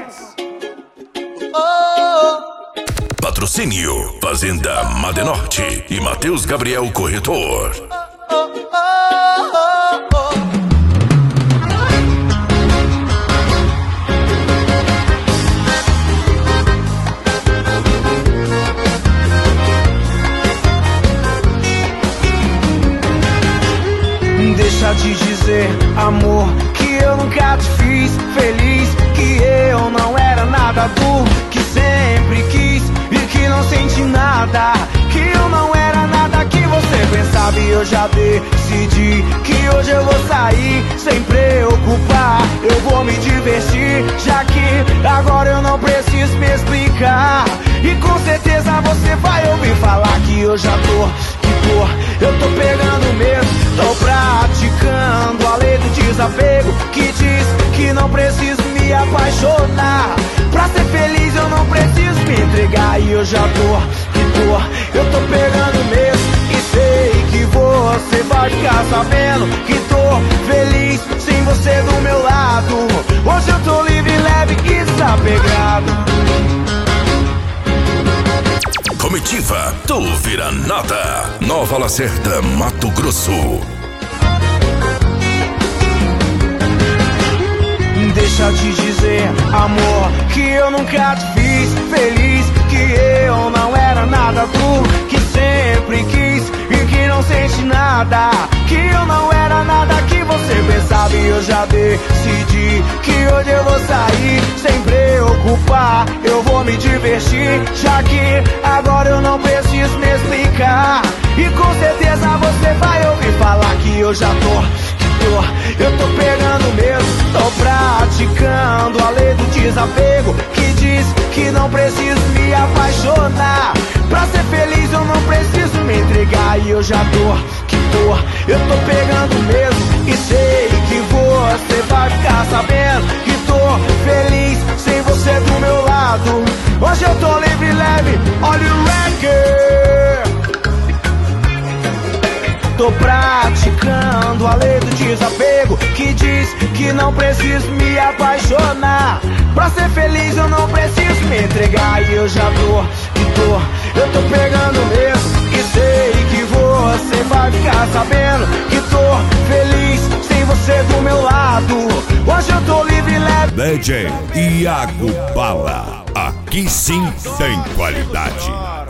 Patrocínio Fazenda Madenorte e Matheus Gabriel Corretor. Deixa de dizer, amor, que eu nunca te fiz feliz, que eu não era nada do que sempre quis e que não senti nada, que eu não era nada que você pensava. E eu já decidi que hoje eu vou sair sem preocupar, eu vou me divertir, já que agora eu não preciso me explicar. E com certeza você vai ouvir falar que eu já eu tô pegando mesmo, tô praticando a lei do desapego, que diz que não preciso me apaixonar. Pra ser feliz eu não preciso me entregar. E eu já eu tô pegando mesmo, e sei que você vai ficar sabendo que tô feliz sem você do meu lado. Hoje eu tô livre, leve e desapegado. Comitiva do Viranata, Nova Lacerda, Mato Grosso. Deixa de dizer, amor, que eu nunca te fiz feliz, que eu não era nada do que sempre quis e que não sente nada, que eu não era nada que você pensava. E eu já decidi que hoje eu vou sair sem preocupar, eu vou me divertir, já que agora eu não preciso me explicar. E com certeza você vai ouvir falar que eu já eu tô pegando mesmo, tô praticando a lei do desapego, que diz que não preciso me apaixonar. Pra ser feliz eu não preciso me entregar. E eu já eu tô pegando mesmo, e sei que você vai ficar sabendo que tô feliz sem você do meu lado. Hoje eu tô livre, leve, olha o record. Tô praticando a lei do desapego, que diz que não preciso me apaixonar. Pra ser feliz eu não preciso me entregar. E eu já eu tô pegando mesmo, e sei que você vai ficar sabendo que tô feliz sem você do meu lado. Hoje eu tô livre, leve. DJ Iago Bala, aqui sim tem qualidade.